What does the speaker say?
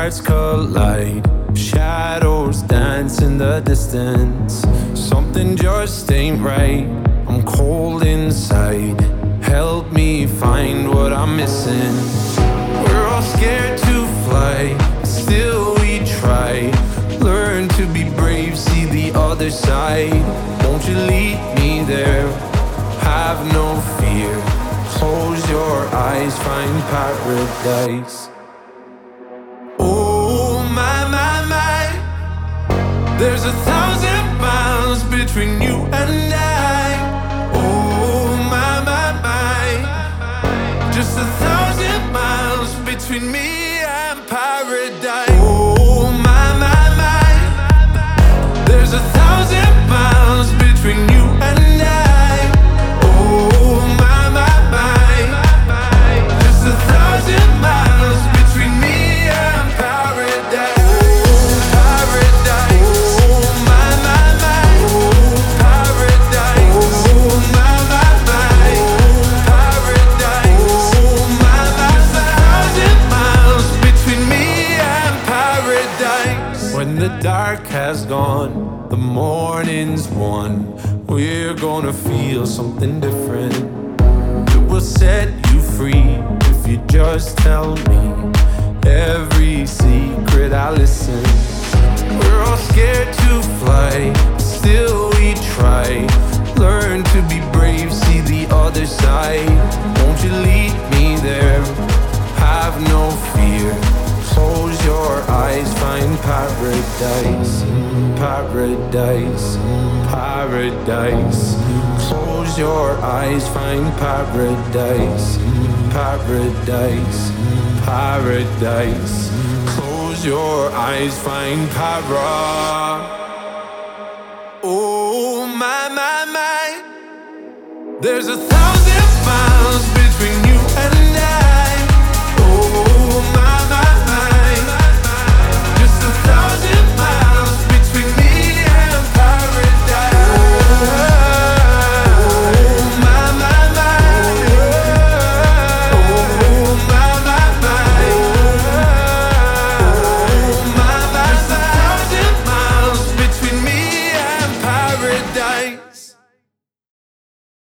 hearts collide. Shadows dance in the distance. Something just ain't right. I'm cold inside. Help me find what I'm missing. We're all scared to fly, still we try. Learn to be brave, see the other side. Won't you lead me there? Have no fear. Close your eyes, find paradise. Oh my, my, my. There's 1,000 miles between you and I. Oh my, my, my. Just 1,000 miles between me and paradise. Oh my, my, my. There's 1,000 miles between you and I. Oh my, my, my. Just 1,000 miles between me and paradise. Oh, paradise. Oh my, my, my. Oh, paradise. Oh my, my, my. Oh, paradise. Oh my, my, my. 1,000 miles between me and paradise. When the dark has gone, the morning's won. We're gonna feel something different. It will set you free if you just tell me every secret. I listen. We're all scared to fly, still we try. Learn to be brave, see the other side. Won't you lead me there? Have no fear. Close your eyes, find paradise. Paradise, paradise. Close your eyes, find paradise. Paradise, paradise. Close your eyes, find para. Oh my, my, my. There's 1,000 miles